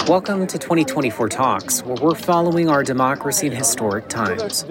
Welcome to 2024 Talks, where we're following our democracy in historic times.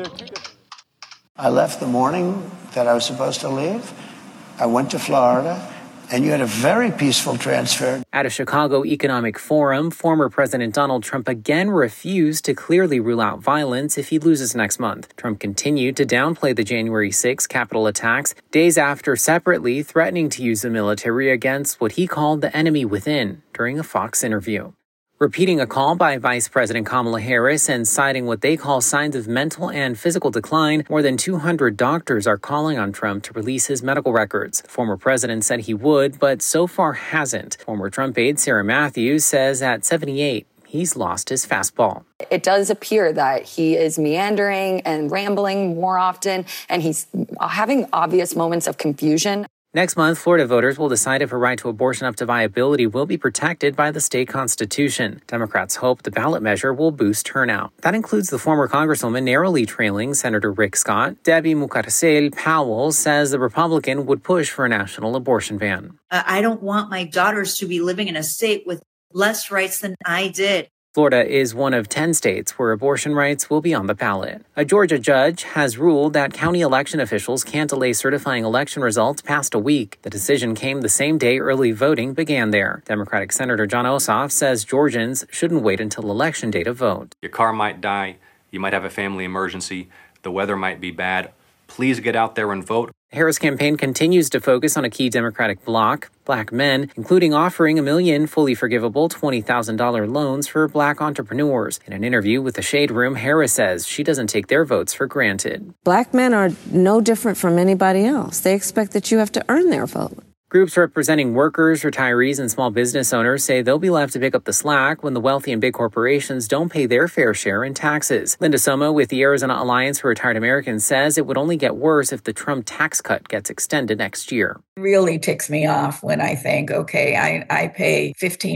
I left the morning that I was supposed to leave. I went to Florida, and you had a very peaceful transfer. At a Chicago Economic Forum, former President Donald Trump again refused to clearly rule out violence if he loses next month. Trump continued to downplay the January 6 Capitol attacks, days after separately threatening to use the military against what he called the enemy within during a Fox interview. Repeating a call by Vice President Kamala Harris and citing what they call signs of mental and physical decline, more than 200 doctors are calling on Trump to release his medical records. The former president said he would, but so far hasn't. Former Trump aide Sarah Matthews says at 78, he's lost his fastball. It does appear that he is meandering and rambling more often, and he's having obvious moments of confusion. Next month, Florida voters will decide if a right to abortion up to viability will be protected by the state constitution. Democrats hope the ballot measure will boost turnout. That includes the former congresswoman narrowly trailing Senator Rick Scott. Debbie Mucarsel Powell says the Republican would push for a national abortion ban. I don't want my daughters to be living in a state with less rights than I did. Florida is one of 10 states where abortion rights will be on the ballot. A Georgia judge has ruled that county election officials can't delay certifying election results past a week. The decision came the same day early voting began there. Democratic Senator Jon Ossoff says Georgians shouldn't wait until election day to vote. Your car might die. You might have a family emergency. The weather might be bad. Please get out there and vote. Harris' campaign continues to focus on a key Democratic bloc, Black men, including offering $1 million fully forgivable $20,000 loans for Black entrepreneurs. In an interview with the Shade Room, Harris says she doesn't take their votes for granted. Black men are no different from anybody else. They expect that you have to earn their vote. Groups representing workers, retirees, and small business owners say they'll be left to pick up the slack when the wealthy and big corporations don't pay their fair share in taxes. Linda Soma with the Arizona Alliance for Retired Americans says it would only get worse if the Trump tax cut gets extended next year. It really ticks me off when I think, okay, I pay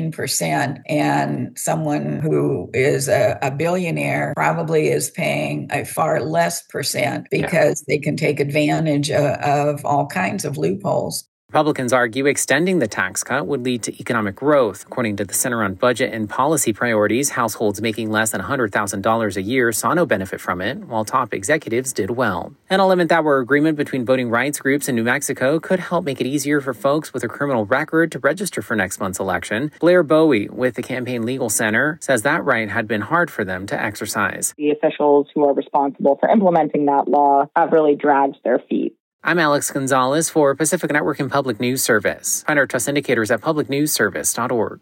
15% and someone who is a billionaire probably is paying a far less percent because they can take advantage of all kinds of loopholes. Republicans argue extending the tax cut would lead to economic growth. According to the Center on Budget and Policy Priorities, households making less than $100,000 a year saw no benefit from it, while top executives did well. An 11th-hour agreement between voting rights groups in New Mexico could help make it easier for folks with a criminal record to register for next month's election. Blair Bowie with the Campaign Legal Center says that right had been hard for them to exercise. The officials who are responsible for implementing that law have really dragged their feet. I'm Alex Gonzalez for Pacific Network and Public News Service. Find our trust indicators at publicnewsservice.org.